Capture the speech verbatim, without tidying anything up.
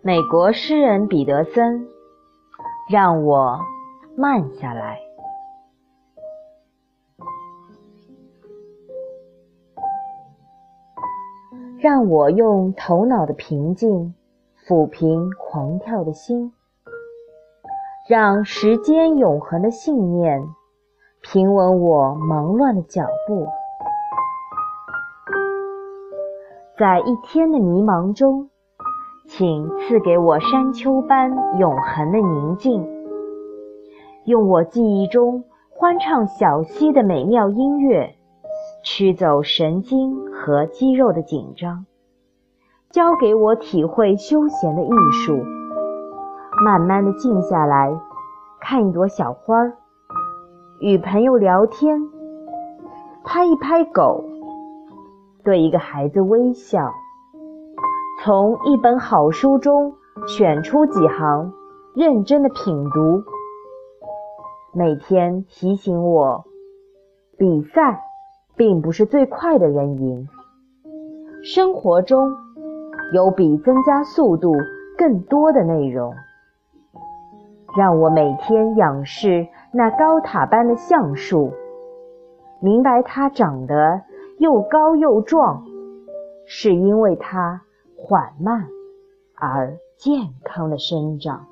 美国诗人彼得森，让我慢下来。让我用头脑的平静抚平狂跳的心，让时间永恒的信念平稳我忙乱的脚步。在一天的迷茫中，请赐给我山丘般永恒的宁静，用我记忆中欢唱小溪的美妙音乐驱走神经和肌肉的紧张，教给我体会休闲的艺术，慢慢地静下来，看一朵小花，与朋友聊天，拍一拍狗，对一个孩子微笑，从一本好书中选出几行，认真的品读，每天提醒我，比赛并不是最快的人赢，生活中有比增加速度更多的内容。让我每天仰视那高塔般的橡树，明白它长得又高又壮，是因为它缓慢而健康的生长。